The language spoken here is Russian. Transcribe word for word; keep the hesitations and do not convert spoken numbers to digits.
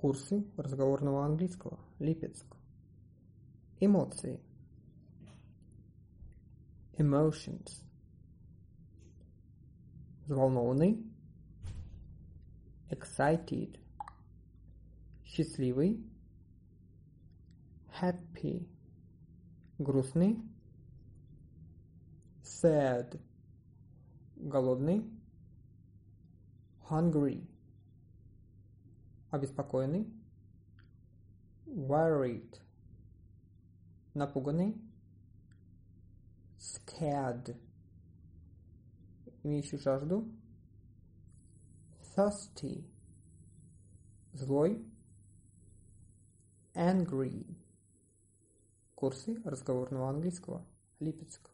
Курсы разговорного английского. Липецк. Эмоции. Emotions. Взволнованный. Excited. Счастливый. Happy. Грустный. Sad. Голодный. Hungry. Обеспокоенный. Worried. Напуганный. Scared. Имеющий жажду. Thirsty. Злой. Angry. Курсы разговорного английского. Липецк.